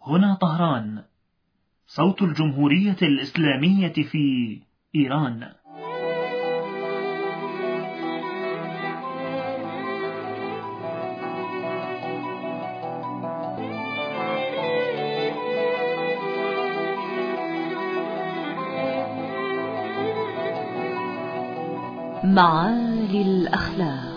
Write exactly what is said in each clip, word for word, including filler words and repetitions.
هنا طهران، صوت الجمهورية الإسلامية في إيران. معالي الأخلاق.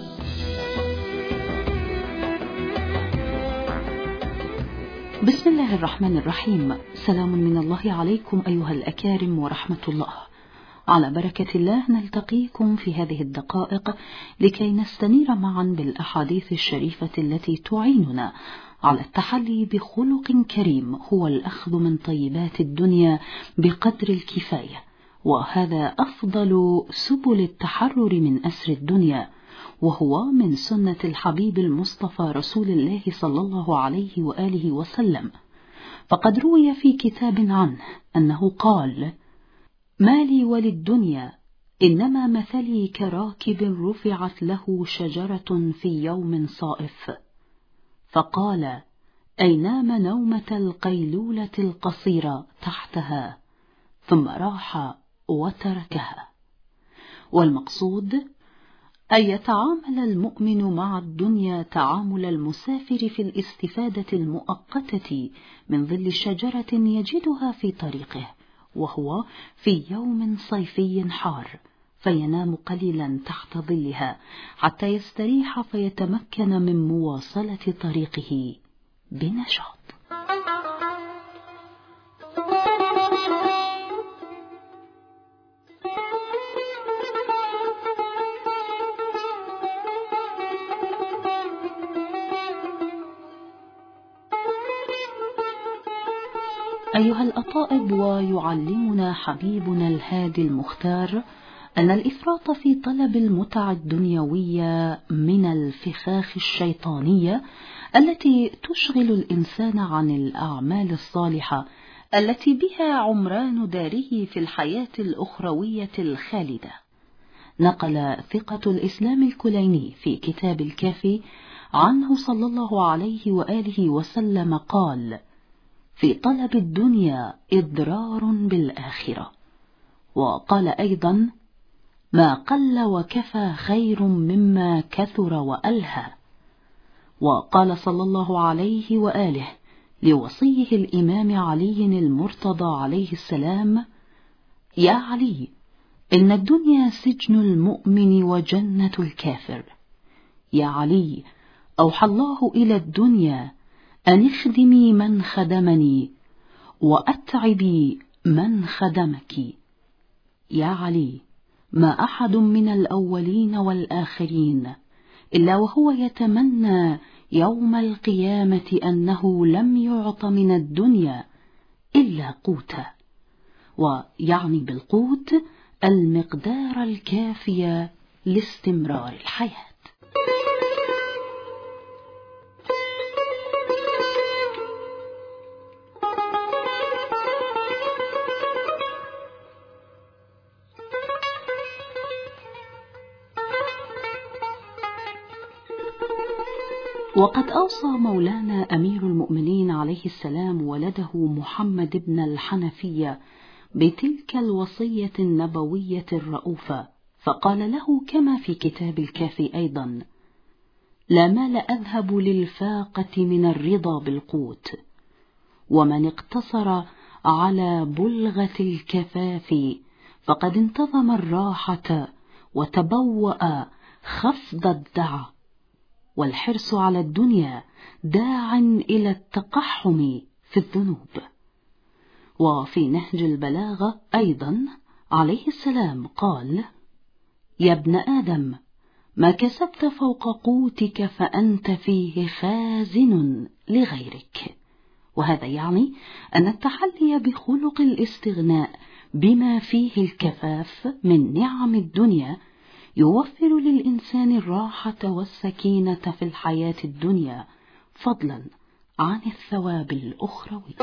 بسم الله الرحمن الرحيم. سلام من الله عليكم أيها الأكارم ورحمة الله. على بركة الله نلتقيكم في هذه الدقائق لكي نستنير معا بالأحاديث الشريفة التي تعيننا على التحلي بخلق كريم هو الأخذ من طيبات الدنيا بقدر الكفاية، وهذا أفضل سبل التحرر من أسر الدنيا، وهو من سنة الحبيب المصطفى رسول الله صلى الله عليه وآله وسلم. فقد روي في كتاب عنه أنه قال: ما لي وللدنيا إنما مثلي كراكب رفعت له شجرة في يوم صائف، فقال: أي نام نومة القيلولة القصيرة تحتها، ثم راح وتركها. والمقصود أن يتعامل المؤمن مع الدنيا تعامل المسافر في الاستفادة المؤقتة من ظل شجرة يجدها في طريقه وهو في يوم صيفي حار، فينام قليلا تحت ظلها حتى يستريح فيتمكن من مواصلة طريقه بنشاط. أيها الأطائب، ويعلمنا حبيبنا الهادي المختار أن الإفراط في طلب المتع الدنيوية من الفخاخ الشيطانية التي تشغل الإنسان عن الأعمال الصالحة التي بها عمران داره في الحياة الأخروية الخالدة. نقل ثقة الإسلام الكليني في كتاب الكافي عنه صلى الله عليه وآله وسلم قال: في طلب الدنيا إضرار بالآخرة. وقال أيضا: ما قل وكفى خير مما كثر وألهى. وقال صلى الله عليه وآله لوصيه الإمام علي المرتضى عليه السلام: يا علي، إن الدنيا سجن المؤمن وجنة الكافر. يا علي، أوحى الله إلى الدنيا أن اخدمي من خدمني وأتعبي من خدمك. يا علي، ما أحد من الأولين والآخرين إلا وهو يتمنى يوم القيامة أنه لم يعط من الدنيا إلا قوتا، ويعني بالقوت المقدار الكافي لاستمرار الحياة. وقد أوصى مولانا أمير المؤمنين عليه السلام ولده محمد بن الحنفية بتلك الوصية النبوية الرؤوفة، فقال له كما في كتاب الكافي أيضا: لا مال أذهب للفاقة من الرضا بالقوت، ومن اقتصر على بلغة الكفاف فقد انتظم الراحة وتبوأ خفض الدعى. والحرص على الدنيا داع إلى التقحم في الذنوب. وفي نهج البلاغة أيضا عليه السلام قال: يا ابن آدم، ما كسبت فوق قوتك فأنت فيه خازن لغيرك. وهذا يعني أن التحلي بخلق الاستغناء بما فيه الكفاف من نعم الدنيا يوفر للإنسان الراحة والسكينة في الحياة الدنيا، فضلا عن الثواب الأخروي.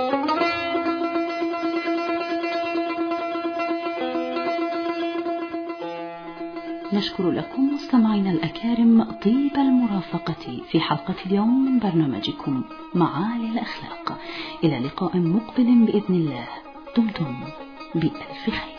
نشكر لكم مستمعينا الأكارم طيب المرافقة في حلقة اليوم من برنامجكم معالي الأخلاق. إلى لقاء مقبل بإذن الله. دمتم بألف خير.